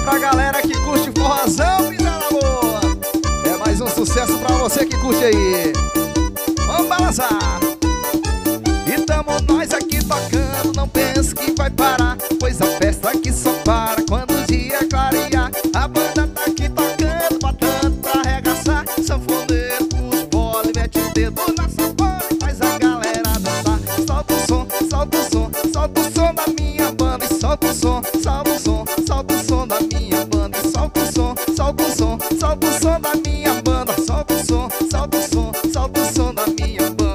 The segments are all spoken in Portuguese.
pra galera que curte forrozão, pisada boa. É mais um sucesso pra você que curte aí. Vamos balançar. E tamo nós aqui tocando, não pense que vai parar, pois a festa aqui só para quando o dia clarear. A banda tá aqui tocando, botando pra arregaçar. Sanfoneiro, puxa o bole, mete o dedo na sanfona e faz a galera dançar. Solta o som, solta o som, solta o som da minha banda e solta o som, solta o som, solta o som da minha banda e solta o som, solta o som, solta o som da minha banda, solta o som, solta o som, solta o som da minha banda.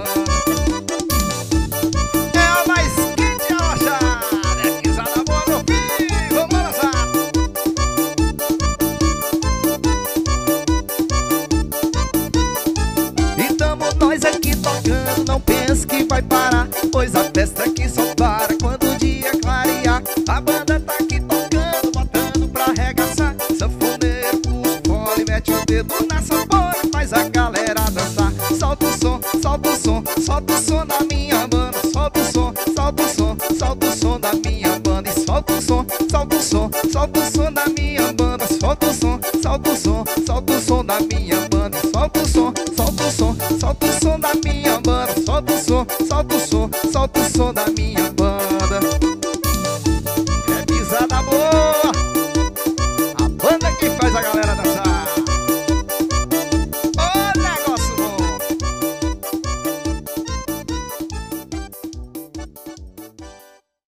Nós aqui tocando, não pense que vai parar, pois a festa aqui só para quando o dia clarear. A banda tá aqui tocando, botando pra arregaçar. Sanfoneiro, puxa o fole, mete o dedo na sanfona, faz a galera dançar. Solta o som, solta o som, solta o som da minha banda. Solta o som, solta o som, solta o som da minha banda. E solta o som, solta o som, solta o som da minha banda. Solta o som, solta o som, solta o som da minha banda. E solta o som, solta o som, solta o som da minha banda. Solta o som, solta o som, solta o som da minha